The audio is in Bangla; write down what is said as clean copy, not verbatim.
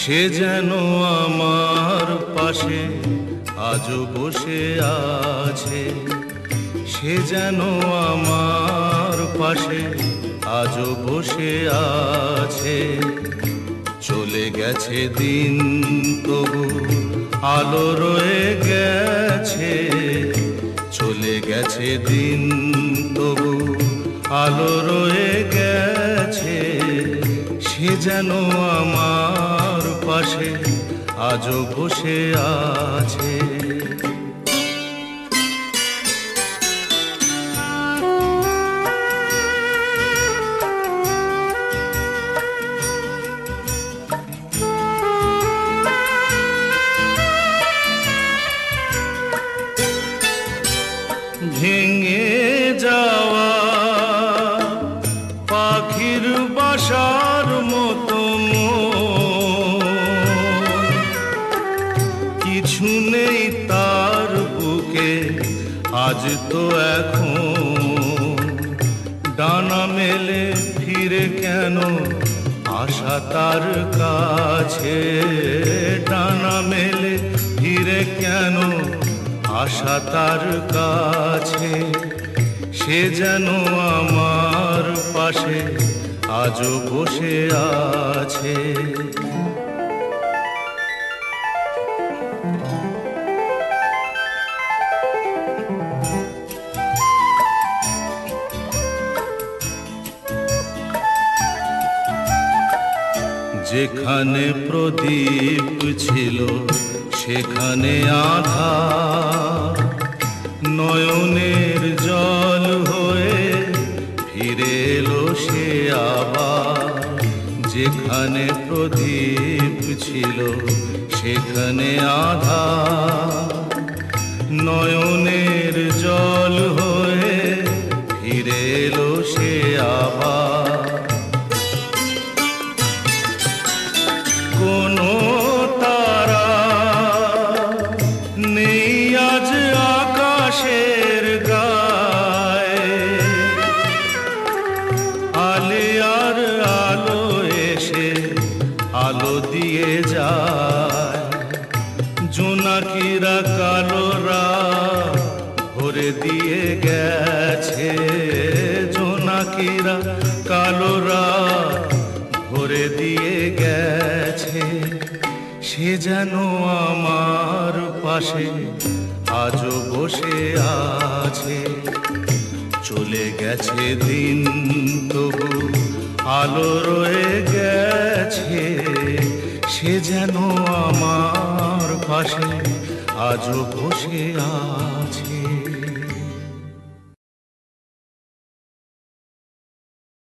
সে যেন আমার পাশে আজও বসে আছে, সে যেন আমার পাশে আজও বসে আছে। চলে গেছে দিন তবু আলো রয়ে গেছে, চলে গেছে দিন তবু আলো রয়ে গেছে। সে যেন আমার পাশে আজও বসে আছে। ভেঙে যাওয়া পাখির বাসার মতো কিছু নেই তার বুকে আজ তো এখন। ডানা মেলে ফিরে কেন আশা তার কাছে, ডানা মেলে ফিরে কেন আশা তার কাছে। সে যেন আমার পাশে আজও বসে আছে। যেখানে প্রদীপ ছিল সেখানে আধার, নয়নের জল হয়ে ফিরে এলো সে আবার। যেখানে প্রদীপ ছিল সেখানে আধার, নয়নের জল হয়ে ফিরে এলো সে আবার। কোনো তারা নেই আজ আকাশের গায়ে, আলিয়ার আলো এসে আলো দিয়ে যায়। জোনাকিরা কালো রাত ভরে দিয়ে গেছে, জোনাকিরা কালো রাত ভরে দিয়ে গেছে। সে যেন আমার পাশে আজও বসে আছে। চলে গেছে দিন তবু আলো রয়ে গেছে। সে যেন আমার পাশে আজও বসে আছে।